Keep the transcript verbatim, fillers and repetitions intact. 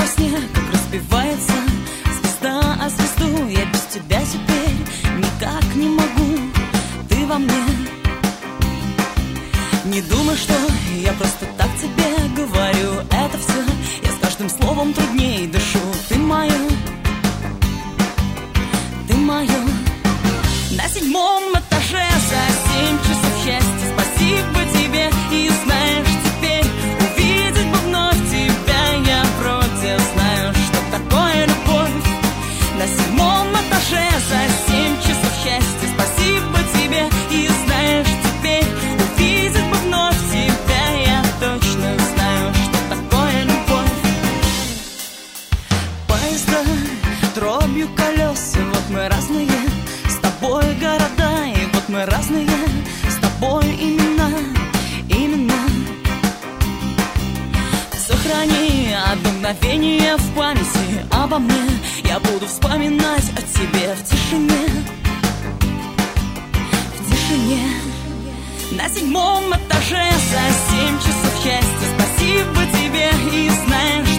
во сне, как разбивается звезда о звезду. Я без тебя теперь никак не могу. Ты во мне. Не думай, что я просто так тебе говорю это все. Я с каждым словом трудней дышу. Ты мое, ты мое. На седьмом этаже за семь часов счастья. Спасибо тебе. И знаешь, теперь увидеть бы вновь тебя я вроде знаю, что такое любовь. На седьмом этаже за семь часов счастья. Спасибо тебе. И знаешь, теперь увидеть бы вновь тебя я точно знаю, что такое любовь. Поезда дробью колес, и вот мы разные с тобой города, и вот мы разные с тобой имена, имена. Сохрани одно мгновение в памяти обо мне. Я буду вспоминать о тебе в тишине, в тишине. На седьмом этаже за семь часов счастья. Спасибо тебе. И знаешь,